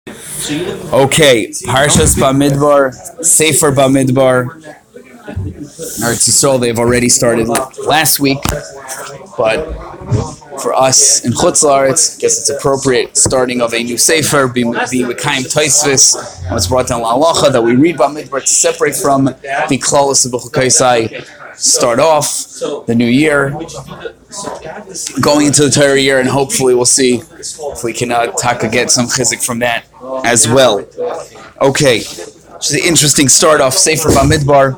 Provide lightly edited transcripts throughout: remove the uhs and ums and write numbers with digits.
Okay, Parshas Bamidbar, Sefer Bamidbar. Eretz Yisrael, they've already started last week, but for us in Chutz La'aretz, I guess it's appropriate starting of a new Sefer, being Mekayim Tosfos, and it's brought down La'alacha that we read Bamidbar to separate from the Klalos of B'chukaisai. Start off the new year, going into the Torah year, and hopefully we'll see if we can get some chizik from that as well. Okay, it's an interesting start off Sefer Bamidbar.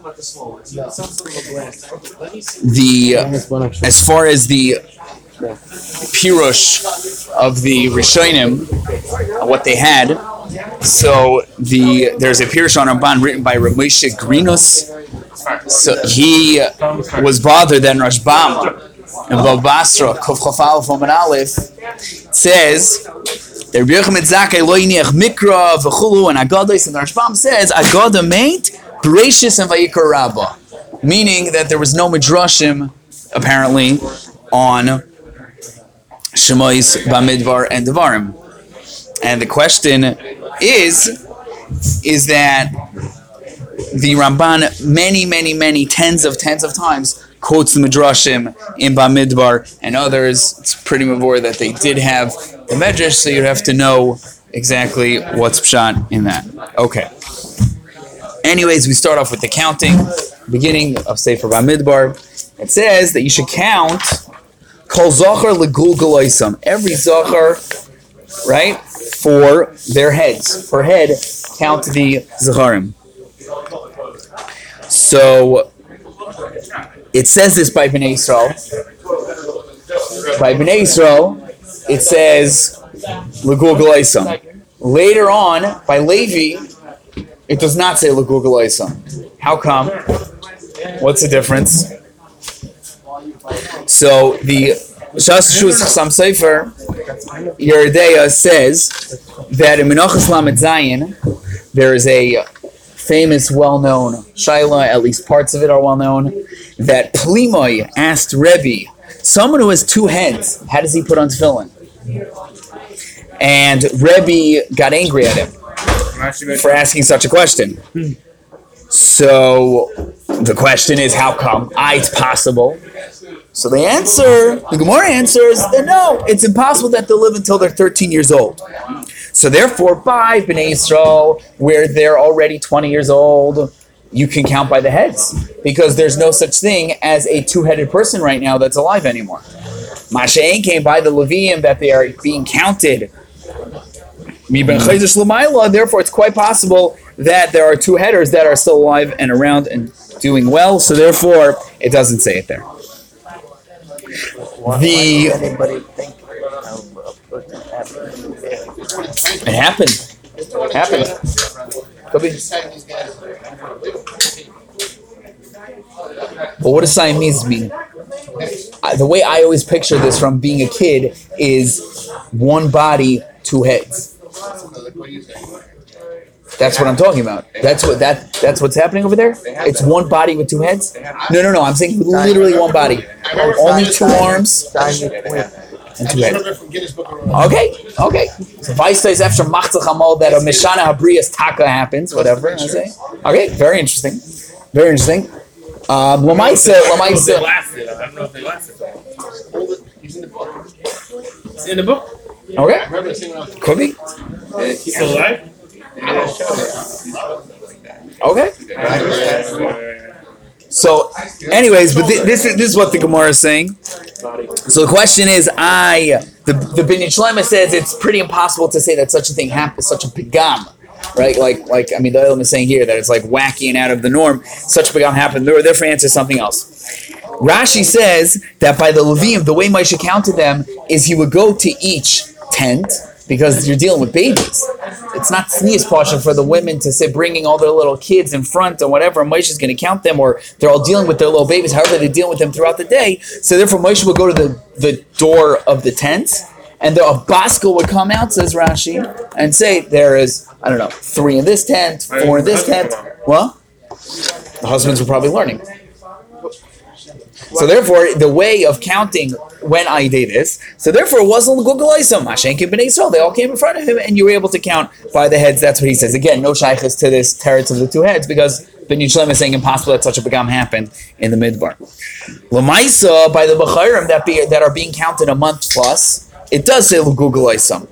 As far as the pirush of the Rishonim, what they had. So there's a pirush on Ramban written by Rav Moshe Grinus. So he was bothered that Rashbam in Bava Basra Kuf Chaf Aleph Amud Aleph says the Rabbi Yochanan Zakai lo yiniach mikra v'chulu, and Agados, and the Rashbam says Agada made Bereshis and Vayikra Rabbah, meaning that there was no midrashim apparently on Shemois, Bamidbar, and Devarim. And the question is that the Ramban many tens of times quotes the Midrashim in Bamidbar and others. It's pretty mavor that they did have the Medrash, so you have to know exactly what's pshat in that. Okay. Anyways, we start off with the counting, beginning of Sefer Bamidbar. It says that you should count Kol Zachar Legul Galoisam, every Zachar, right, for their heads. Per head, count the Zacharim. So it says this by Bnei Yisrael. By Bnei Yisrael, it says Legul Galoisam. Later on, by Levi, it does not say Legul Galoisam. How come? What's the difference? So the Shas Shus Chasam Sefer Yeridea says that in Menachos Lamed Zayin there is a famous, well-known shaila, at least parts of it are well-known, that Plimoy asked Rebbe, someone who has two heads, how does he put on tefillin? And Rebbe got angry at him for asking such a question. So the question is, how come? It's possible. So the Gemara answers that no, it's impossible that they'll live until they're 13 years old. So therefore, by Bnei Yisrael, where they're already 20 years old, you can count by the heads, because there's no such thing as a two-headed person right now that's alive anymore. Masha'en came by the Leviim that they are being counted. Therefore, it's quite possible that there are two headers that are still alive and around and doing well. So therefore, it doesn't say it there. It happened. Could be. But what does Siamese mean? The way I always picture this from being a kid is one body, two heads. That's what I'm talking about. That's what's happening over there? It's one body with two heads? No. I'm saying literally one body. Only two arms and two heads. Okay. So Vaisa is after Machzah Hamal that a Meshana Habriya's Taka happens, whatever. I say. Okay, very interesting. Lamaisa. I don't know if they lasted. It's in the book. It's in the book. Okay. Could be. He's still alive? Okay. So, anyways, but this is what the Gemara is saying. So the question is, the Binyan Shlomo says it's pretty impossible to say that such a thing happens, such a pigam, right? Like the Ilm is saying here that it's like wacky and out of the norm. Such a pigam happened. Therefore, answer something else. Rashi says that by the Levim, the way Moshe counted them is he would go to each tent, because you're dealing with babies. It's not sneeze portion for the women to say bringing all their little kids in front or whatever. Moshe is going to count them, or they're all dealing with their little babies, however they're dealing with them throughout the day. So therefore Moshe would go to the door of the tent, and a baskel would come out, says Rashi, and say there is, 3 in this tent, 4 in this tent. Well, the husbands were probably learning. So therefore, the way of counting when I did this, so therefore it wasn't Google Isom. Hashem and Bnei Yisrael, they all came in front of him, and you were able to count by the heads. That's what he says. Again, no shaykhs to this teretz of the two heads, because Ben Yishlem is saying impossible that such a begam happened in the midbar. Lamaisa, by the Bechayrim that are being counted a month plus, it does say Google Isom.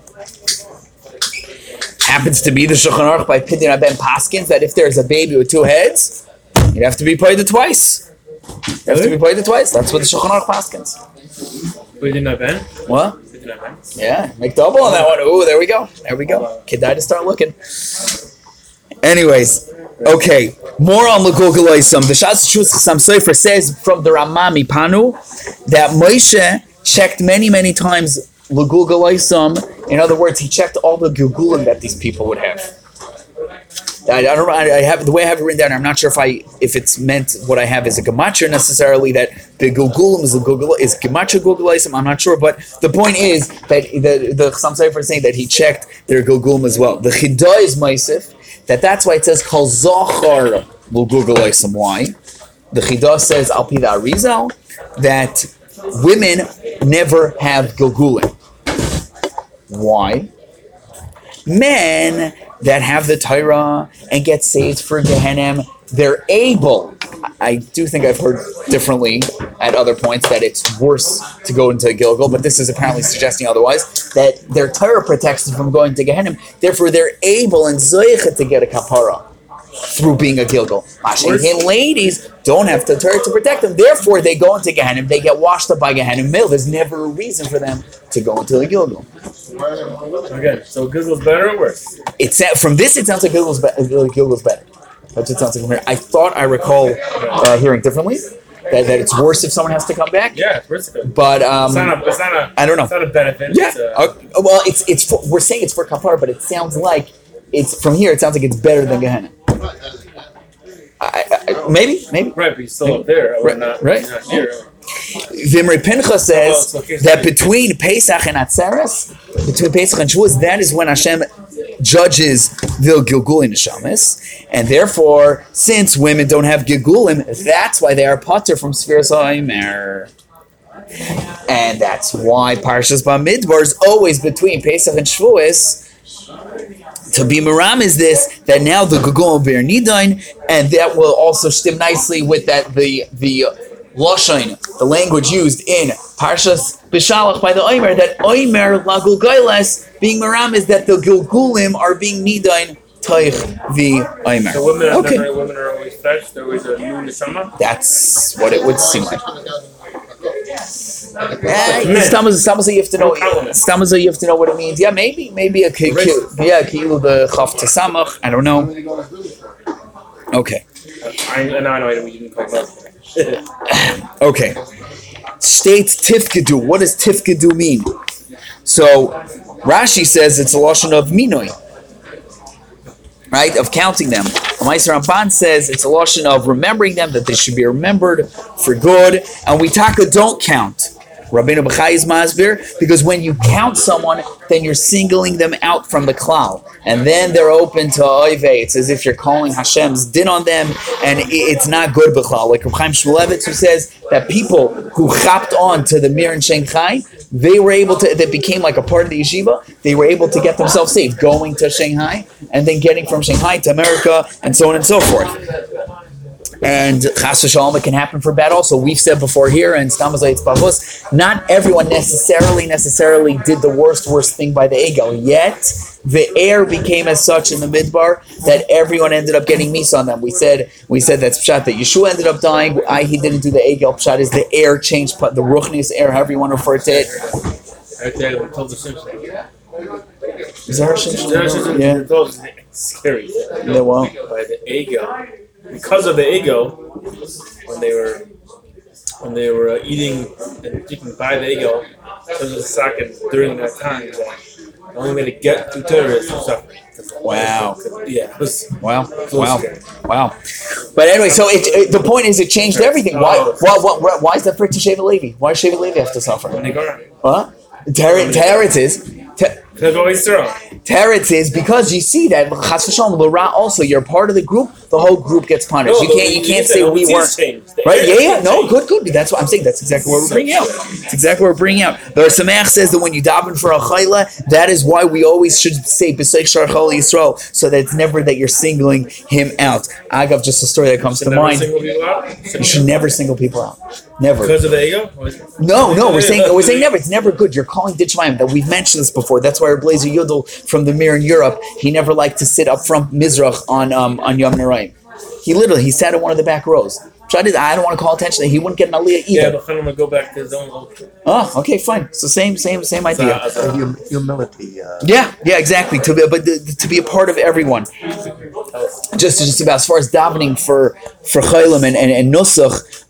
Happens to be the Shulchan Aruch by Pidyon Aben Paskins that if there's a baby with two heads, you'd have to be paid twice. You have to be paid twice. That's what the Shulchan Aruch Paskins. We did not Ben? What? We did not Ben? Yeah, make double on that one. Ooh, there we go. There we go. Kidai to start looking. Anyways, okay. More on L'Gulgul Oisam. The Shas Shus Chasam Sofer says from the Ramami Panu that Moshe checked many times L'Gulgul Oisam. In other words, he checked all the Gilgulim that these people would have. I don't know. I have the way I have it written down. I'm not sure if it's meant what I have is a gematria necessarily. That the Gilgulim is gematria Gilgulim. I'm not sure, but the point is that the Chasam Sofer is saying that he checked their Gilgulim as well. The Chidah is Meisif. That's why it says Kol Zochar L'Gulgulim. Why? The Chidah says Al Pi the Arizal that women never have Gilgulim. Why? Men that have the Torah and get saved for Gehenim, they're able. I do think I've heard differently at other points that it's worse to go into Gilgul, but this is apparently suggesting otherwise, that their Torah protects them from going to Gehenim. Therefore, they're able and Zoichet to get a kapara through being a Gilgul. Mashiach ladies don't have the Torah to protect them. Therefore, they go into Gehenim. They get washed up by Gehenim. There's never a reason for them to go into the Gilgul. Okay, so Gilgul's better or worse? From this, it sounds like Gilgul's better. That's what it sounds like from here. I thought I recall hearing differently that it's worse if someone has to come back. Yeah, it's worse. But it's not a. I don't know. It's not a benefit. Yeah. Well, it's for, we're saying it's for kapar, but it sounds like it's from here. It sounds like it's better than Gehenna. Maybe. Right, but he's still up there. Right. Not here. Vimri Pincha says that between Pesach and Atzeres, between Pesach and Shavuos, that is when Hashem judges the Gilgulim Neshamis, and therefore, since women don't have Gilgulim, that's why they are pater from Sfiras HaOmer. And that's why Parshas Bamidbar is always between Pesach and Shavuos. To be Maram is this, that now the Gilgulim bear Nidain, and that will also stem nicely with that the Lashon, the language used in Parshas B'Shalach by the Omer, that Omer Lagul Gailes being Maram is that the Gilgulim are being Nidain Taich the Omer. So women are always fresh, they're always a new Neshama? That's what it would seem like. Stammaza, you have to know. Stammaza, you have to know what it means. Yeah, maybe a kilu the chaf tesamach. I don't know. Okay. I know what you didn't call it. Okay. States tifkedu. What does tifkedu mean? So Rashi says it's a lashon of minoi, right? Of counting them. Ma'aser Ramban says it's a lashon of remembering them, that they should be remembered for good. And we don't count. Rabbeinu Bechai is masbir, because when you count someone, then you're singling them out from the klal, and then they're open to oive. It's as if you're calling Hashem's din on them, and it's not good b'chlal. Like Reb Chaim Shmulevitz, who says that people who chapped on to the Mir in Shanghai, they were able to, that became like a part of the yeshiva, they were able to get themselves saved, going to Shanghai, and then getting from Shanghai to America, and so on and so forth. And chas v'shalom, it can happen for bad also. We've said before here, and stamazayitz bavus, not everyone necessarily did the worst thing by the egel. Yet the air became as such in the midbar that everyone ended up getting mis on them. We said that's pshat, that Yeshua ended up dying. He didn't do the egel. Pshat is the air changed, the ruchnius air, however you want to refer to it. Is there a Shimshon? Yeah. It's scary. Yeah, well. By the egel. Because of the ego, when they were eating and drinking by the ego, there was a second during that time that the only way to get to terrorists was suffering. Wow. Yeah. Wow. But anyway, so the point is, it changed everything. Why is that for to Sheva Levi? Why does Sheva Levi have to suffer? When they go around. What? Teretz is. Teretz is because you see that Chas v'shalom l'ra also you're part of the group. The whole group gets punished. No, you can't say we weren't. Right? Yeah. No, good. That's what I'm saying. That's exactly what we're bringing out. It's exactly what we're bringing out. The Samech says that when you daven for a chayla, that is why we always should say b'seich shar chol Yisrael, so that it's never that you're singling him out. Agav, just a story that comes to mind. You should never single people out. Never. Because of the ego? No, we're saying never. It's never good. You're calling Ditchmayim. That we've mentioned this before. That's why our Blazer Yudel from the Mir in Europe, he never liked to sit up front Mizrach on Yom Naraim. He sat in one of the back rows. I don't want to call attention that he wouldn't get an aliyah either. Yeah, but I'm gonna go back to his own culture. Oh, okay, fine. So same idea. Humility. Yeah, exactly. To be a part of everyone. Just about as far as davening for chaylim and nusach.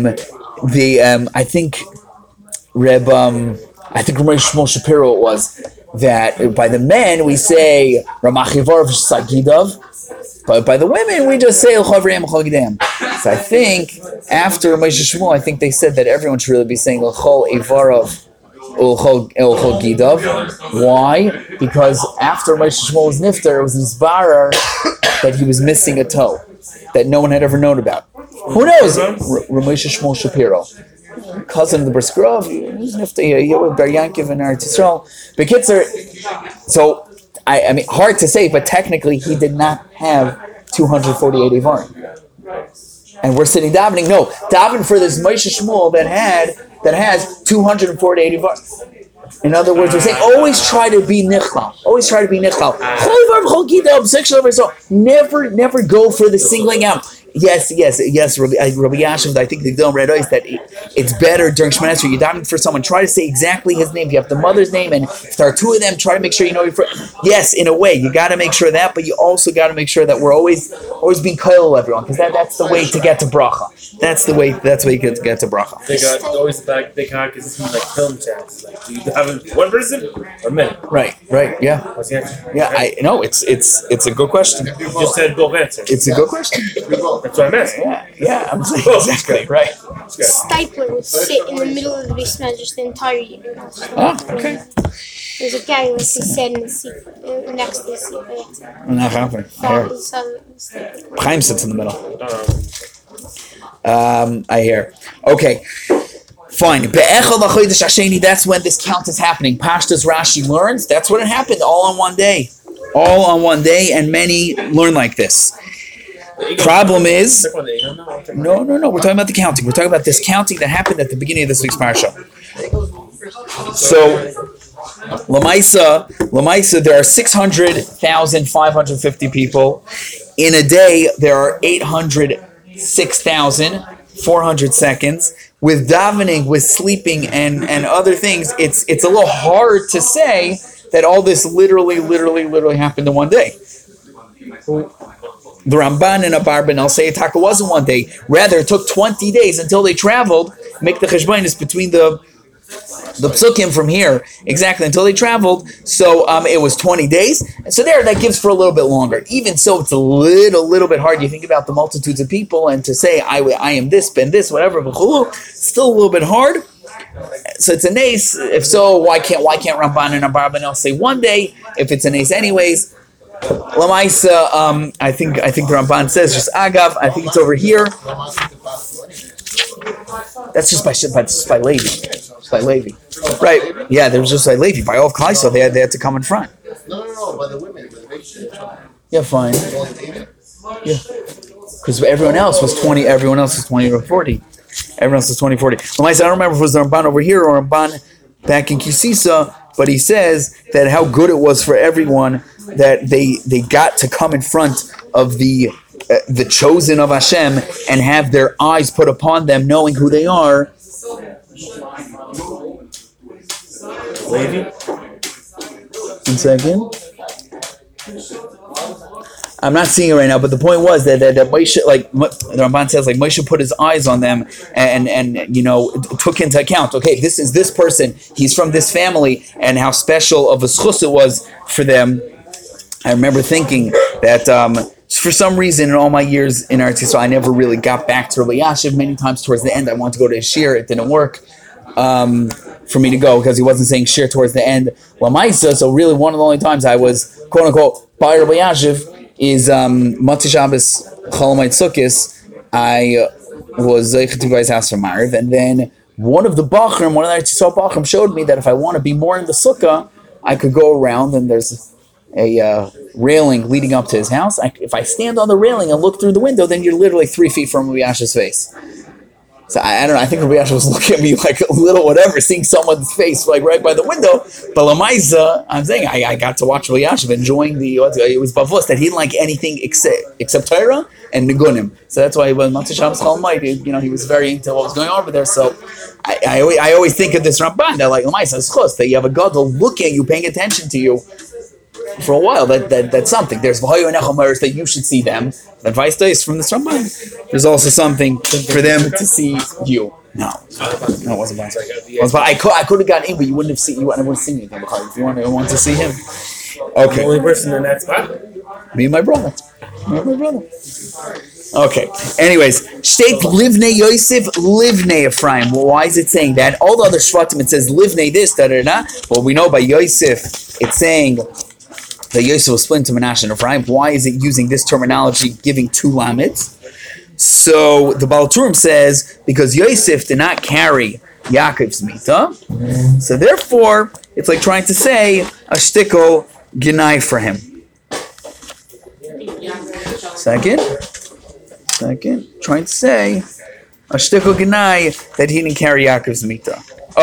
I think Reb Shmuel Shapiro it was that by the men we say Ramachivar v'Sagidav, but by the women we just say L'Chavriyam L'Chagidam. So I think after Moshe Shmuel, I think they said that everyone should really be saying L'Chol Ivarav L'Chagidav. Why? Because after Moshe Shmuel was nifter, it was Nizbarer that he was missing a toe that no one had ever known about. Who knows? Ramosha Shmuel Shapiro, cousin of the Briskrov, he's nifty. He with Bar Yankiv and Eretz Yisrael. Bekitzer, so I mean, hard to say, but technically he did not have 248 Ivarim. And we're sitting davening. No, davening for this Moshe Shmuel that has 248 Ivarim. In other words, we're saying always try to be nichal. Always try to be nichal. Never go for the singling out. Yes, Rabbi Yashem, I think the Gdom Red Ice that it's better during Shemana Esrei, you're davening for someone, try to say exactly his name. If you have the mother's name and if there are two of them, try to make sure you know your friend. Yes, in a way, you got to make sure that, but you also got to make sure that we're always being koil everyone, because that's the way to get to bracha. That's the way you get to bracha. They got always back big hot because it seems like film chats. Like, do you have one person or many? Right, yeah. What's the answer? Yeah, I know it's a good question. You just said both answers. It's a good question. That's what I'm asking. Yeah, I'm saying exactly right. Stipler would sit in the middle of the basement just the entire year. Oh, okay. There's a guy who said in the seat next to the seat. Not happening. Chaim sits in the middle. I hear. Okay. Fine. That's when this count is happening. Pashtas Rashi learns. That's what it happened. All on one day. And many learn like this. Problem is, no. We're talking about the counting. We're talking about this counting that happened at the beginning of this week's parsha. So, Lamaisa, there are 600,550 people. In a day, there are 806,400 seconds. With davening, with sleeping, and other things, it's a little hard to say that all this literally happened in one day. The Ramban and Abarbanel say it wasn't one day. Rather, it took 20 days until they traveled. Make the cheshbonis between the psukim from here exactly until they traveled. So it was 20 days. And so that gives for a little bit longer. Even so, it's a little bit hard. You think about the multitudes of people and to say I am this, ben this, whatever. Still a little bit hard. So it's a nace. If so, why can't Ramban and Abarbanel say one day? If it's a nace, anyways. Lamaisa, I think the Ramban says just Agav. I think it's over here. That's just by Levi. Just by Levi, right? Yeah, there was just by Levi. By all of Klai, so they had to come in front. No, by the women. Yeah, fine. Yeah, because everyone else was 20. Everyone else was 20 or 40. Everyone else was 20, 40. Lamaisa, I don't remember if it was the Ramban over here or Ramban back in Kisisa, but he says that how good it was for everyone that they got to come in front of the chosen of Hashem and have their eyes put upon them, knowing who they are. Levi? 1 second. I'm not seeing it right now, but the point was that Moshe, like the Ramban says, like Moshe put his eyes on them and took into account. Okay, this is this person. He's from this family, and how special of a schus it was for them. I remember thinking that for some reason in all my years in Eretz Yisrael, I never really got back to Rabbi Yashiv. Many times towards the end, I wanted to go to his shir. It didn't work. for me to go because he wasn't saying shir towards the end. Lamaisa, so really one of the only times I was quote unquote by Rabbi Yashiv is Matzah Shabbos Cholamayit Sukkos. I was to go to his house for Mariv, and then one of the Bachrim, one of the Eretz Yisrael Bachrim showed me that if I want to be more in the sukkah, I could go around and there's a railing leading up to his house. If I stand on the railing and look through the window, then you're literally 3 feet from Rabbi Yashiv's face. So I don't know. I think Rabbi Yashiv was looking at me like a little whatever, seeing someone's face like right by the window. But Lamaisa, I'm saying I got to watch Rabbi Yashiv enjoying it was Bavos that he didn't like anything except Torah and Nigunim. So that's why when Matzah Shabbos Cholamayit, he was very into what was going on over there. So I always think of this Ramban that like Lamaisa is chos, that you have a gadol looking at you, paying attention to you for a while. That's something. There's V'hayu Nechomers that you should see them. Advice days from this Ramban. There's also something for them to see you. No, it wasn't bad. I could have gotten in, but you wouldn't have seen. You wouldn't have seen anything because if you want to see him. Okay. The only person in that spot. Me and my brother. Okay. Anyways, Shteit Livnei Yosef, Livnei Ephraim. Well, why is it saying that? All the other Shvatim it says Livnei this, da. Well, we know by Yosef it's saying that Yosef was split into Menashe and Ephraim. Why is it using this terminology, giving 2 lamids? So the Baal Turim says because Yosef did not carry Yaakov's mita, so therefore it's like trying to say a shtickle gnai for him. Second, trying to say a shtickle gnai that he didn't carry Yaakov's mita.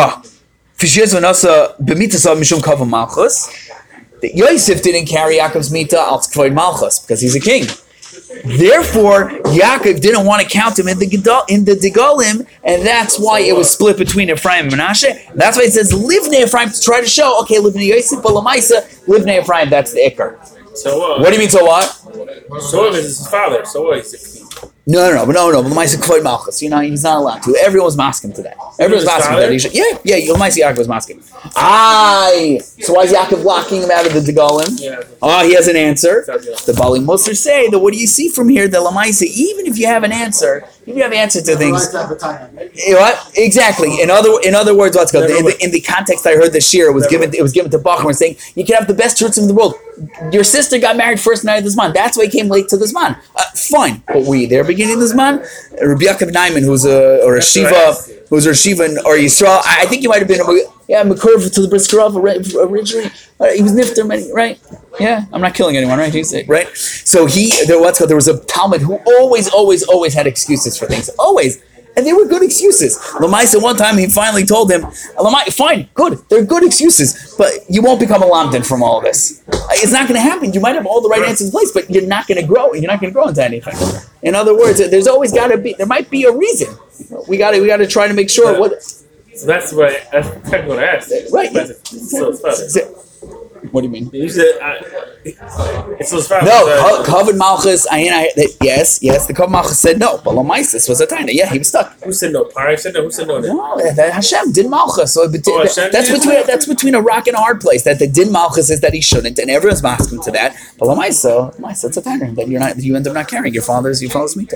That Yosef didn't carry Yaakov's mita al tkvoid malchus because he's a king. Therefore, Yaakov didn't want to count him in the Degalim, and that's why it was split between Ephraim and Menashe. That's why it says Livnei Ephraim to try to show, okay, Livnei Yosef, but Lamaisa, Livnei Ephraim, that's the Iker. So what? What do you mean, so what? So is his father, so what is it? No. Lamaisa Kvoid Malchus. He's not allowed to. Everyone's masking to that. Everyone's masking that. He should, yeah. Lamaisa Yaakov was masking. So why is Yaakov locking him out of the Degalim? Yeah. He has an answer. The Bali Musar say that what do you see from here? That Lamaisa, even if you have an answer, if you have answer to things. What? Exactly. In other words, let's go. In the context I heard the shir, it was given to Bachman saying you can have the best roots in the world. Your sister got married first night of this month. That's why he came late to this month. Fine. But were you there beginning of this month? Rabbi Yaakov Naiman, who's a Shiva or Yisrael. I think he might have been Mekurv to the Bris Karav originally. He was Nifter, right? Yeah, I'm not killing anyone, right? Right? So there was a Talmud who always had excuses for things. Always. And they were good excuses. Lamaisa, one time he finally told him, fine, good, they're good excuses, but you won't become a lamdan from all of this. It's not going to happen. You might have all the right answers in place, but you're not going to grow. You're not going to grow into anything. In other words, there might be a reason. We got to try to make sure what. So that's technically what I asked. Right. But it's still his father. What do you mean? You said it's his father. No, Kavod Malchus. Yes. The Kavod Malchus said no. But Lomaisis was a tiny. Yeah, he was stuck. Who said no? Parak said no. Who said no? No, Hashem did Malchus. So that's between a rock and a hard place. That the din Malchus is that he shouldn't, and everyone's masking to that. But Lomaisa, it's a tiny that you end up not carrying your father's mita.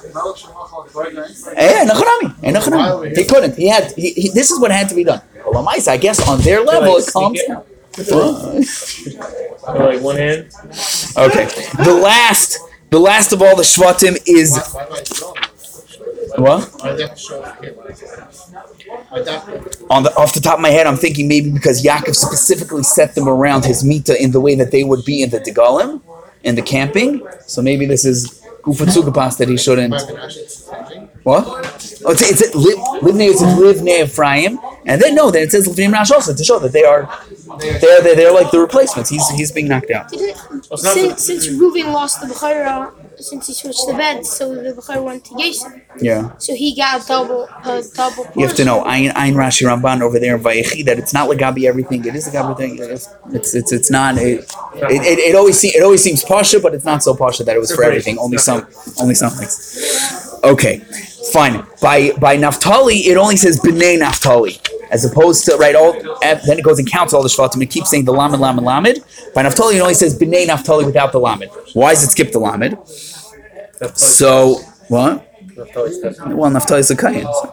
He couldn't. This is what had to be done. But Lomaisa, I guess on their level, it calms down. Like one hand. Okay. The last of all the Shvatim is what? Off the top of my head, I'm thinking maybe because Yaakov specifically set them around his mita in the way that they would be in the Degalim, in the camping. So maybe this is Gufa Tzugapas that he shouldn't. What? Oh, it's Livnei Ephraim, and then it says Livnei Menashe also to show that they're like the replacements. He's being knocked out. Since Reuven lost the Bechira, since he switched the bed, so the Bechira went to Yosef. Yeah. So he got a double. You have to know Ayin Rashi Ramban over there in Vayechi that it's not Lagabi everything. It is Lagabi thing. It's not. It always seems pasha, but it's not so pasha that it was for everything. Only some things. Okay, fine. By Naphtali, it only says B'nai Naphtali, as opposed to then it goes and counts all the Shvatim. It keeps saying the Lamed. By Naphtali, it only says B'nai Naphtali without the Lamed. Why does it skip the Lamed? So what? Well, Naphtali is a Kayan.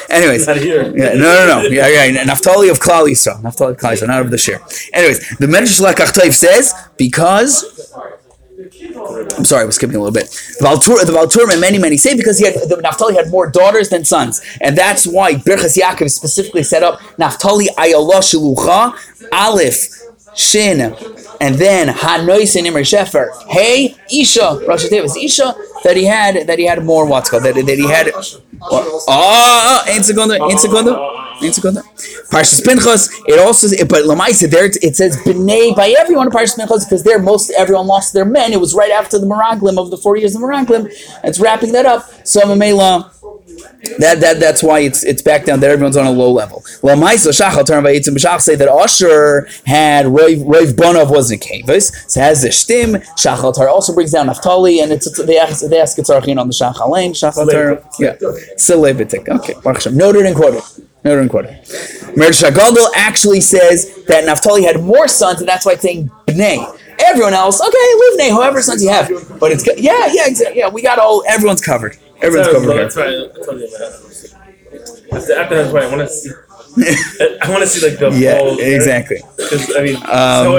Anyways, Not here. yeah, no. Yeah. Naphtali of Klal Yisrael. Naphtali of Klal Yisrael, not of the share. Anyways, the Medrash Lekach Toiv says because. I'm sorry, we're skipping a little bit. The Balturim and many say because Naphtali had more daughters than sons, and that's why Birchas Yaakov specifically set up Naphtali Ayala Shilucha Aleph Shin, and then Hanois and Imre Shefer. Hey, Isha, Rosh Hashanah Isha that he had more what's called that he had. Ein Sekunde. Parshas Pinchas. It also, but Lamaisa there it says B'nai by everyone in Parshas Pinchas because there everyone lost their men. It was right after the Meraglim of the 40 years of Meraglim. It's wrapping that up. So Mamela. That's why it's back down there. Everyone's on a low level. Lamaisa Shachal turn by Yitzim B'Shach say that Asher had Rav Bonov wasn't Kavis. So has the Shtim. Shachal Tar also brings down Naphtali, and they ask Tzarchin on the Shachal Lane. Shachal Tar, yeah, Selevitik. Okay, noted and quoted. Medrash Hagadol actually says that Naphtali had more sons, and that's why it's saying Bnei. Everyone else, okay, Livnei, however sons you have. But it's exactly. We got everyone's covered. Everyone's covered. That's why I told you about it. After that's why I want to see. I want to see like the whole. Exactly. Because I mean,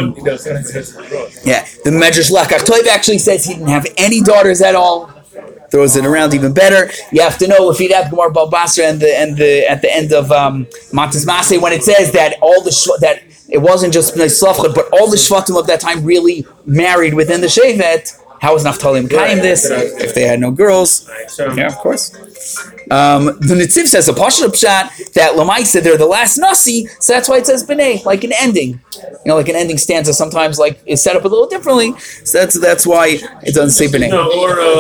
the Medrash Lekach Toiv actually says he didn't have any daughters at all. Throws it around even better. You have to know if he'd have Gemara Balbasra and the at the end of Matas Maseh when it says that that it wasn't just Bnei Slavchot, but all the Shvatim of that time really married within the Shevet. How was Naphtali Mekayim this if they had no girls? Yeah, of course. The Netziv says a Pashut Pshat that Lamaisa they're the last Nasi, so that's why it says B'nai, like an ending. Like an ending stanza sometimes like is set up a little differently. So that's why it doesn't say B'nai. No,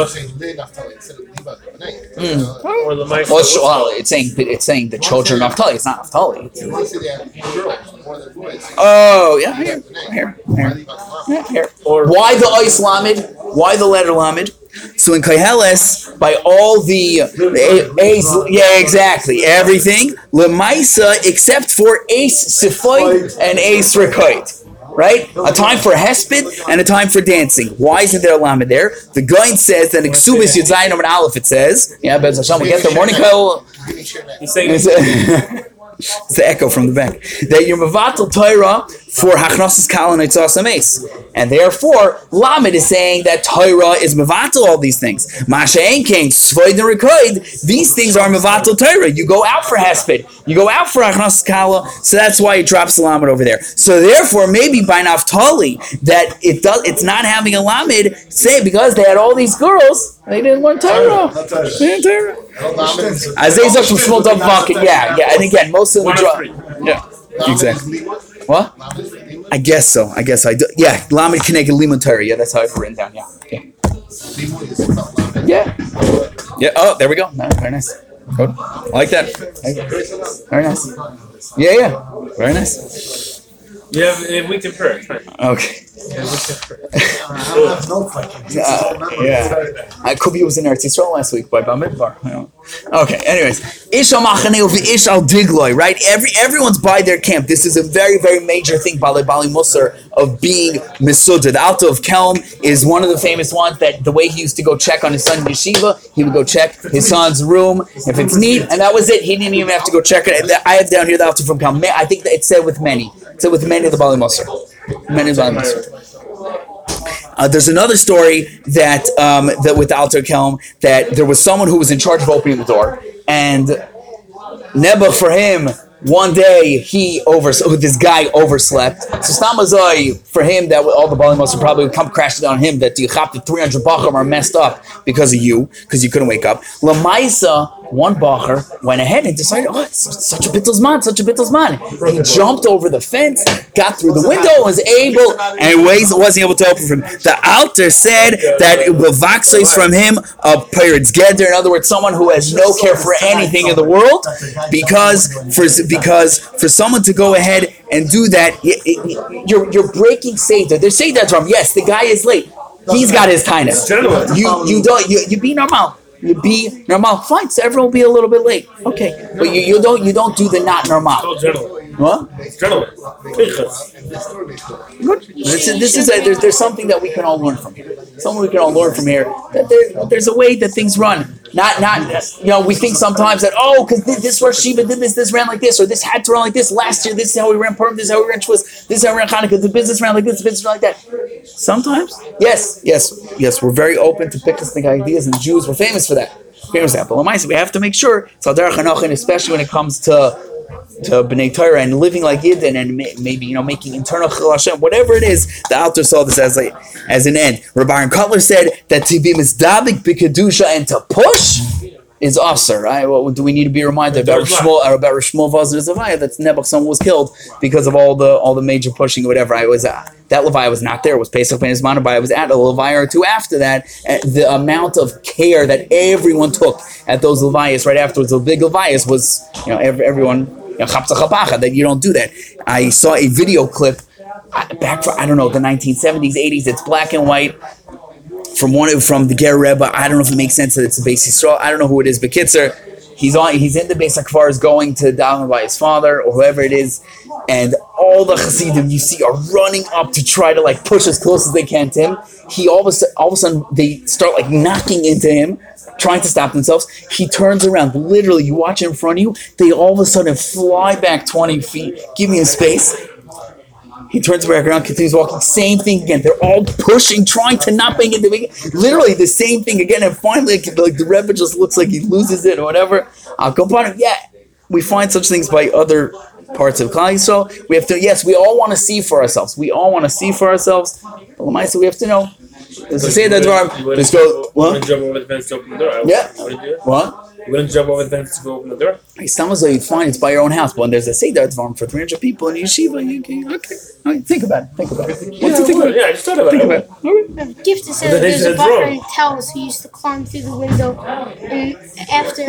or Lamaisa. Well, it's saying the children of Naphtali. It's not Naphtali. Oh yeah, here. Why the Ois Lamed? Why the letter Lamed? So in Koheles, by all the A's, exactly, everything, Lemaisa except for Ace Sifoid and Ace Rekoid. Right? A time for Hesped and a time for dancing. Why isn't there a Lamed there? The Gaon says that in Ksubis Yudzayin and Aleph it says, Bez Hashem, we'll get their morning call. It's the echo from the back. That you're Mavatal Torah for Hachnosas Kal and Eitzas Ames. And therefore, Lamed is saying that Torah is Mavatal all these things. Masha Enkein, Svoid and Rekoid, these things are Mavatal Torah. You go out for Hesped, you go out for Hachnosas Kala, so that's why it drops the Lamed over there. So therefore, maybe by Naphtali, that it's not having a Lamed, say because they had all these girls, they didn't learn Torah. They didn't As they from small dog market, yeah, and again, most of the exactly. What? I guess so. I do. Yeah, Lamed Kineg Limud Torah. Yeah, that's how it's written down. Yeah. Oh, there we go. No, very nice. Good. I like that. Very nice. Yeah. Very nice. Yeah, we can pray. Okay. Kubi was in Eretz Yisrael last week by Bamidbar. Okay. Anyways, Ish al Machaneu v'Ish al Digloi. Right. Everyone's by their camp. This is a very very major thing. Bali Musar of being Mesudra. The Alto of Kelm is one of the famous ones. That the way he used to go check on his son yeshiva, he would go check his son's room if it's neat, and that was it. He didn't even have to go check it. I have down here the Alto from Kelm. I think that it said with many. It said with many of the Bali Musar. Many of the Bali Musar. There's another story that with Alter Kelm that there was someone who was in charge of opening the door, and Nebuch for him. One day this guy overslept. So Stamazoi for him that all the Bali Musar probably would come crashing down on him that the 300 Bachar are messed up because of you couldn't wake up. Lamaisa, one Bachar went ahead and decided, it's such a bittul zman. He jumped over the fence, got through the window, was able, and wasn't able to open for him. The Alter said that it will vaxos from him a pirate's gedder. In other words, someone who has no care for anything in the world, because for someone to go ahead and do that, you're breaking Seder. They're saying that's wrong. Yes, the guy is late. He's got his tinus. You be normal. You be normal. Fine, so everyone will be a little bit late. Okay, but you don't do the not normal. What? Good. There's something that we can all learn from here. That there's a way that things run. Not we think sometimes that because this Rosh Shiva did this ran like this, or this had to run like this last year. This is how we ran Purim. This is how we ran Shavuos. This is how we ran Hanukkah. The business ran like this. The business ran like that. Sometimes, yes, we're very open to picking ideas, and the Jews were famous for that. Famous for that. But we have to make sure it's al derech hanochin, especially when it comes to B'nai Torah and living like Yidden and maybe making internal Chil Hashem, whatever it is. The Alter saw this as an end. Rabbi Aaron Kotler said that to be misdabik b'kedusha and to push is usher. Right? Well, do we need to be reminded about Shmuel Vazir Zavaya that Nebuch son was killed because of all the major pushing or whatever? That Levi was not there. It was Pesach Ben Isman, but I was at a Levi or two after that. The amount of care that everyone took at those Levias right afterwards, the big Levias was everyone. That you don't do that. I saw a video clip back from the 1970s, 80s. It's black and white from the Ger Rebbe. I don't know if it makes sense that it's a Beis Yisrael. I don't know who it is, but Kitzer, he's in the Beis HaKvar going to daven by his father or whoever it is, and all the Hasidim you see are running up to try to push as close as they can to him. He all of a sudden they start knocking into him, trying to stop themselves. He turns around. Literally, you watch it in front of you. They all of a sudden fly back 20 feet. Give me a space. He turns back around, continues walking. Same thing again. They're all pushing, trying to not bang into it. Literally the same thing again. And finally, the Rebbe just looks like he loses it or whatever. I'll go on. Yeah, we find such things by other parts of Klal Yisrael. We have to. Yes, we all want to see for ourselves. But we have to know. To say that let's go. What? You wouldn't jump over the fence to open the door. Yeah. Wouldn't do it. What? You wouldn't jump over the fence to open the door. It sounds like you'd find it's by your own house, but when there's a Seder Dvarim for 300 people in yeshiva, you can okay. Think about it. Think about it. I just thought about it. The gift says there's a buffer in Telus who used to climb through the window, and after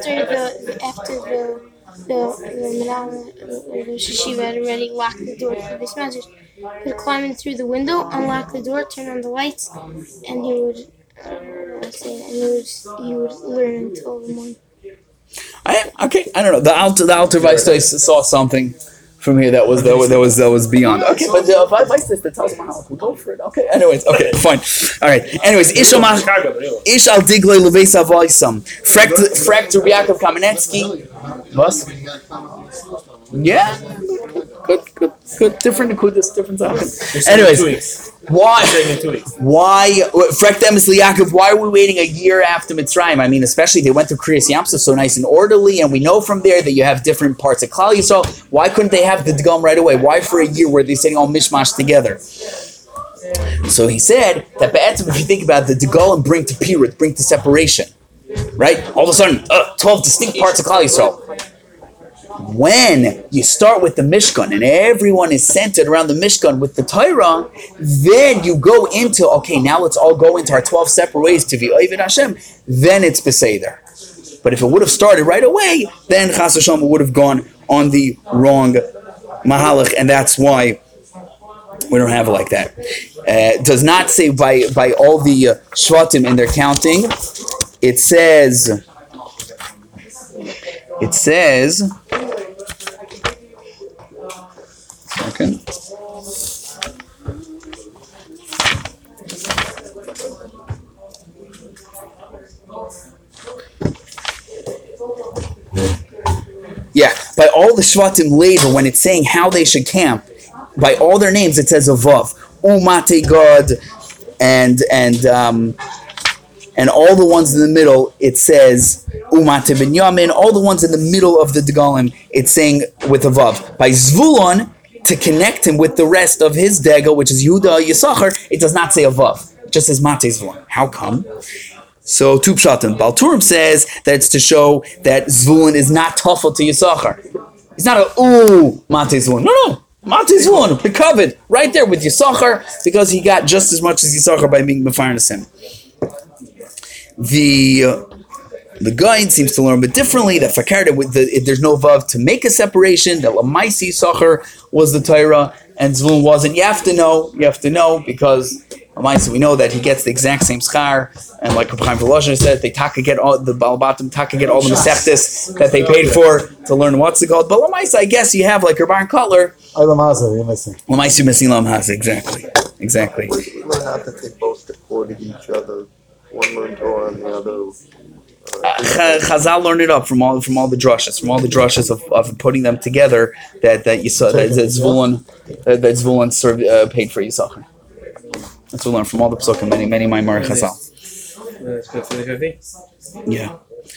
the Shishiva had already locked the door to this message, he would climb in through the window, unlock the door, turn on the lights, and he would learn until the morning. I don't know. The Alter Weisstein saw something from here that was beyond. Okay, but the Weisstein that tells him how to go for it. Okay, anyways, okay, fine. All right. Anyways, Ish al Diglei Leveis Avoisam. Fragt to Yaakov Kamenetsky. Was? Yeah. Good. Different Sachen. Anyways. Why? Why are we waiting a year after Mitzrayim? I mean, especially they went through Kriyas Yamsuf so nice and orderly, and we know from there that you have different parts of Klal Yisrael. Why couldn't they have the Degam right away? Why for a year were they saying all mishmash together? So he said that if you think about it, the Degalim bring to Pirut, bring to separation, right? All of a sudden, 12 distinct parts of Klal Yisrael. When you start with the Mishkan and everyone is centered around the Mishkan with the Torah, then you go into, now let's all go into our 12 separate ways to be Oived Hashem, then it's Beseder. But if it would have started right away, then Chas Hashem would have gone on the wrong Mahalach, and that's why we don't have it like that. It does not say by all the Shvatim in their counting. It says... Okay. Yeah, by all the Shvatim later, when it's saying how they should camp, by all their names, it says Avav, Umate God, and all the ones in the middle, it says Umate Binyamin. All the ones in the middle of the Degalim, it's saying with Avav. By Zvulon, to connect him with the rest of his Dega, which is Yehuda Yisachar, it does not say Avav. It just says Mate Zvulon. How come? So, two pshatim. Baal Turim says that it's to show that Zvulun is not tuffle to Yisachar. He's not Mate Zvulun. No. Mate Zvulun, the covet, right there with Yisachar, because he got just as much as Yisachar by being Mefarnas him. The guide seems to learn a bit differently that Fakarda, there's no Vav to make a separation, that Lamaisi Sachar was the Torah and Zvulun wasn't. You have to know, because Lamaisi, we know that he gets the exact same schar, and like Chaim Volozhin said, they get all the Balabatim, get all the Masechtas that they paid for to learn what's it called. But Lamaisi, I guess you have like Rabban Kotler. Lamaisi Mesin Lam Haza, exactly. We learn out that they both supported each other. One learned Torah and the other Chazal learned it up from all the drushes of putting them together that you saw that Zvulun served paid for Yisachar. That's what we learned from all the psukim, many Maimar Chazal. That's good. 50-50. Yeah.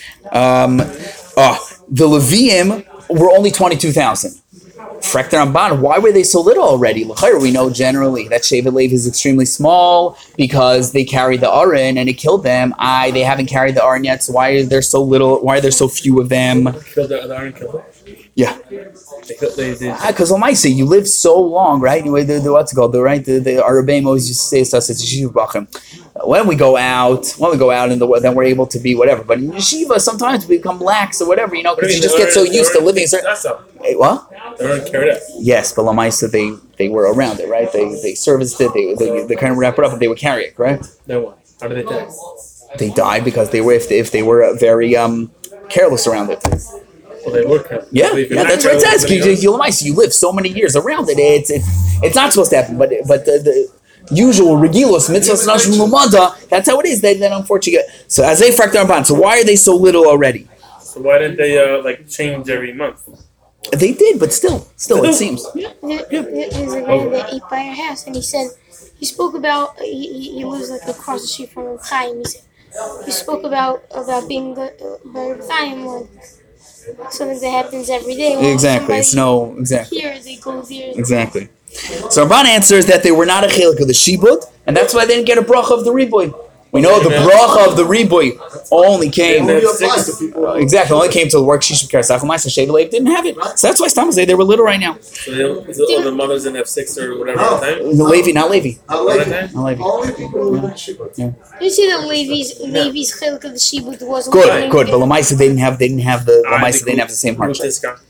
The Leviim were only 22,000. Frekter Ramban, why were they so little already? L'chayr, we know generally that Shevet Levi is extremely small because they carried the Aron and it killed them. They haven't carried the Aron yet, so why are there so little? Why are there so few of them? Killed the Aron killed them? Yeah. Because on my say you live so long, right? Anyway, what's it called? The Rebbeim always used to say to us, it's Yeshiva Bachim. When we go out, and then we're able to be whatever. But in yeshiva, sometimes we become lax or whatever, because you just get so used to living. What? They weren't carried out. Yes, but Lamaisa, they were around it, right? They serviced it. They kind of wrap it up, and they would carry it, correct? Then what? How did they die? They died because they were if they were very careless around it. Well, they were careless. Yeah, that's what it says. You live so many years around it. It's not supposed to happen, but the usual regilos mitzvahs nashim lumada. That's how it is. Then unfortunately, so as they fraktar ban. So why are they so little already? So why didn't they change every month? They did, but still, it seems. There's a guy that ate by our house, and he said he spoke about he lives like across the street from Chaim. He said he spoke about being by Chaim, like something that happens every day. Well, exactly. Exactly. Here they go there. Exactly. So Ramban answers that they were not a chelik of the shibud, and that's why they didn't get a bracha of the riboy. We know the bracha of the riboy only came. Exactly, only came to the work Shishim Karsach. Ma'aseh Shevet Levi didn't have it, so that's why Stam say they were little right now. So the mothers didn't have 6 or whatever at the time. Levi, not Levi. Not Levi. Only people who did shibud. Yeah. You see that Levi's chelik of the shibud was Good. But Lamaisa they didn't have the same hardship.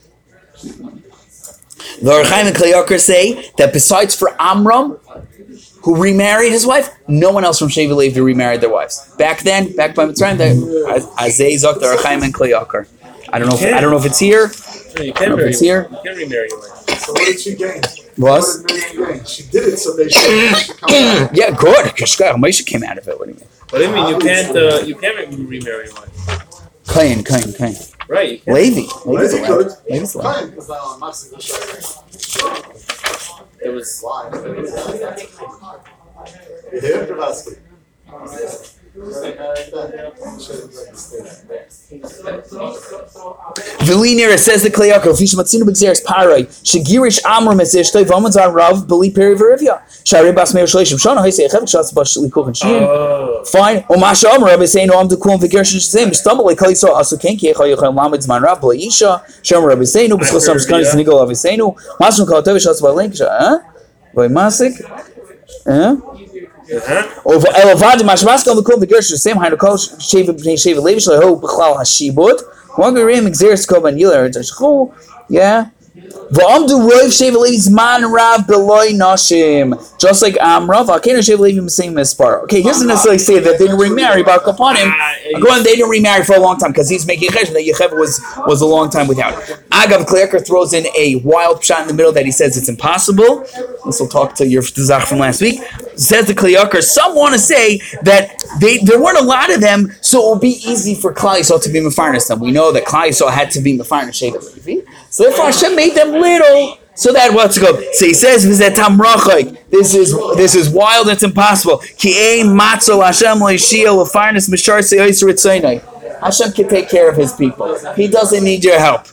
The Archaim and Kli Yakar say that besides for Amram, who remarried his wife, no one else from Shevet Levi remarried their wives. Back by Mitzrayim, Azay Zok, the Archaim and Kli Yakar. I don't know if it's here. You can't remarry your wife. So what did she gain? What? What did Miriam gain? She did it so they should come back. Yeah, good. Moshe came out of it. What do you mean? What do you mean? You can't remarry your wife. Kain. Right. Levi's Levi allowed. could. Levi's allowed. Fine, because now I'm not single shot. It was. Why? You hear Pravasky? Velinir says the Kli Yakar, Fish Matzinu B'Gzeres Parai, Shegirish Amram es Ishtoi V'Amazar Rav B'Li Peri V'Rivya, Shari Bas Meir Shalishim Shana Hosei Echevik Shatz Bas Shlikuk and Shiyim. Fine. Umasha Amar Rabbi Seinu Am Dukum V'Gersh Shizem Stumble Like Kali So Asu Kenki Echal Yochel Lamed Zman Rav B'Li Isha Shem Rabbi Seinu B'Schos Sam Shkani Znigo Rabbi Seinu Masnu Kalatovi Shatz B'Link B'Li Masik Over Elavad Mashmaska on the Kum V'Gersh Shizem Hainu Kol Shevet Levi Shleho B'Chlal HaShibut Wagarim Exeris Koban Yiler Tashchu yeah. V'amdu roiv Shevet Levi's man rav beloy nashim. Just like Amrav, Akenu Shevet Levi Mesing Mispar. Okay, he doesn't necessarily say that they didn't remarry, but Kapanim, they didn't remarry for a long time because he's making a cheshbon that Yechev was a long time without. Agav Kli Yakar throws in a wild shot in the middle that he says it's impossible. This will talk to your Zach from last week. Says the Kli Yakar, some want to say that there weren't a lot of them, so it will be easy for Klal Yisrael to be mefarnes them. We know that Klal Yisrael had to be mefarnes Shevet Levi. So therefore Hashem made them little, so that what's go. So he says, this is wild, it's impossible. Hashem can take care of his people. He doesn't need your help.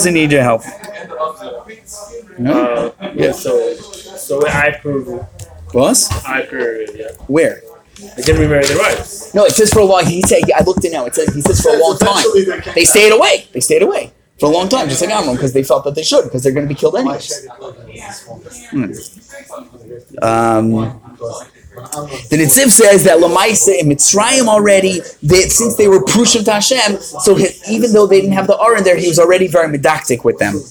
No? Yeah. So I prove. What? I prove it. Yeah. Where? They didn't remarry their wives. No, it says for a long. He said, I looked in now. He says for a long time. They stayed away. For a long time, just like Amram, because they felt that they should, because they're going to be killed anyways. The Nitziv says that Lamaisa in Mitzrayim already, since they were Prushim to Hashem, so even though they didn't have the Aron there, he was already very medactic with them.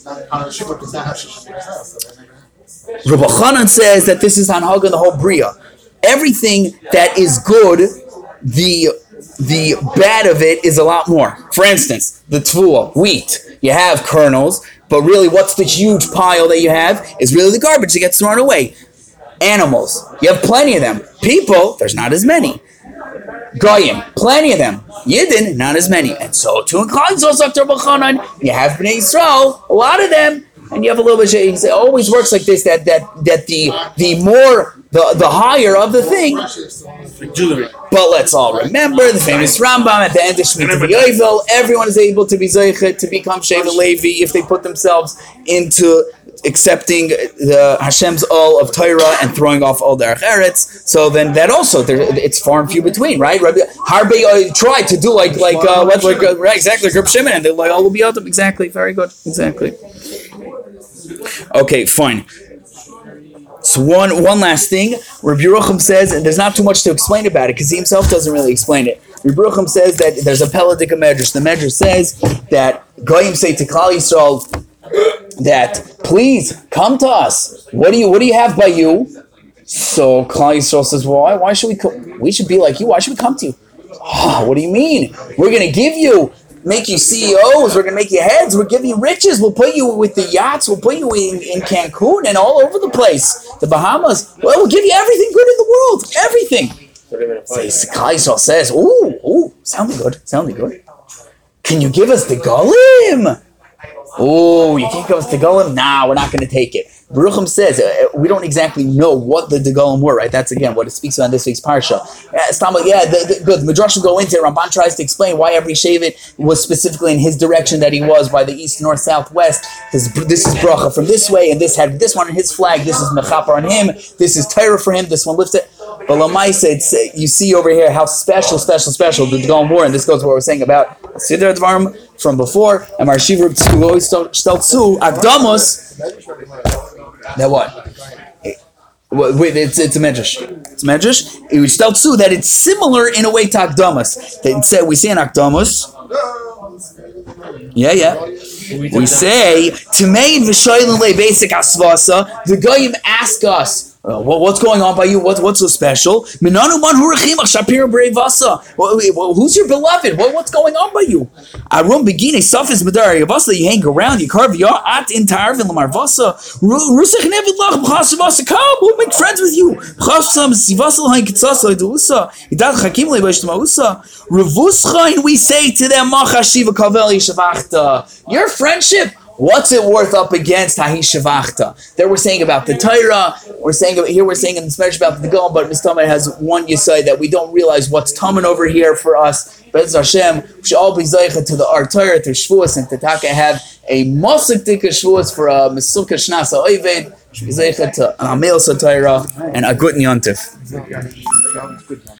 Rabbi Chanan says that this is Hanhaga and the whole Bria. Everything that is good, the bad of it is a lot more. For instance, the tfuah, wheat. You have kernels, but really what's the huge pile that you have is really the garbage that gets thrown away. Animals, you have plenty of them. People, there's not as many. Goyim, plenty of them. Yidden, not as many. And so too in Klal Yisrael, Dr. Bachanan, you have Bnei Yisrael, a lot of them, and you have a little bit. It always works like this. That the more the higher of the thing. Jewelry. But let's all remember the famous Rambam at the end of Shemitah V'Yovel. Everyone is able to be Zoichet, to become Shevet Levi if they put themselves into accepting the Hashem's all of Torah and throwing off all Derech Eretz. So then that also it's far and few between, right? Rabbi Harbe tried to do like exactly Reb Shimon, and they're like all will be out of exactly. Very good, exactly. Okay, fine. So one last thing, Rabbi Yerucham says, and there's not too much to explain about it because he himself doesn't really explain it. Rabbi Yerucham says that there's a Peladik Medrash. The Medrash says that Goyim say to Klal Yisrael that please come to us. What do you have by you? So Klal Yisrael says, well, why should we should be like you? Why should we come to you? Oh, what do you mean? We're going to give you. Make you CEOs, we're going to make you heads, we'll give you riches, we'll put you with the yachts, we'll put you in Cancun and all over the place, the Bahamas. Well, we'll give you everything good in the world, everything. So Klal Yisrael says, ooh, sounding good. Can you give us the Golim? Oh, you can't give us the Golim? Nah, we're not going to take it. Baruchim says, we don't exactly know what the Golim were, right? That's again what it speaks about in this week's Parsha. Good. Midrash will go into it. Ramban tries to explain why every Shevet was specifically in his direction that he was, by the east, north, south, west. This is Bracha from this way, and this had this one on his flag. This is Mechaper on him. This is Torah for him. This one lifts it. But Lamaisa, you see over here how special the Golim were, and this goes to what we're saying about Siddur Dvarim from before, and Marshiv Reb always Steltzu Akdamos. That what? Wait, it's a medrash. It's a medrash. It was Steltzu that it's similar in a way to Akdamas. We say in Akdamas. Yeah. We say Tamein v'shoylin le basic asvasa. The Goyim ask us. What's going on by you? What's so special? Who's your beloved? What's going on by you? Arum begine safis medar yavasa. You hang around, you carve your at in tarvin lamarvasa. Rusach nevid lach b'chashavasa. Come, we'll make friends with you. B'chashavasa sivasa l'hain kitzasa l'dusa. Idat chakim le'bashtamausa. Revuschain, we say to them, machashiva kavel yishavachta. Your friendship. What's it worth up against Hahishavachta? There we're saying about the Torah. We're saying in this message about the Golim, but Mistama has one Yesod that we don't realize what's coming over here for us. Bez Hashem, we should all be Zaycha to the Ar Torah, to Shvuos, and to Taka have a Mosik Tika Shvuos for a Mesuka Shnasa Oived. Should be Zaycha to an Amel Satira and a good Yontif.